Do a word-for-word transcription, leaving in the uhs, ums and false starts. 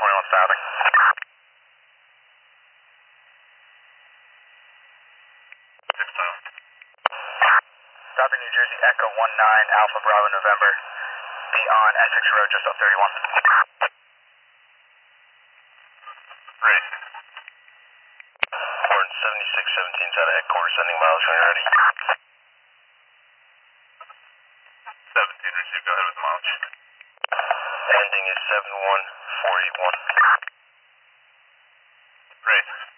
twenty-one stopping. six five. Stopping New Jersey, Echo one nine, Alpha Bravo November. Be on Essex Road, just off thirty-one. Great. Port seventy-six seventeen is out of headquarters, sending miles when you're ready. seventeen, receive, go ahead with mileage. Ending is seven one four eight one. Great.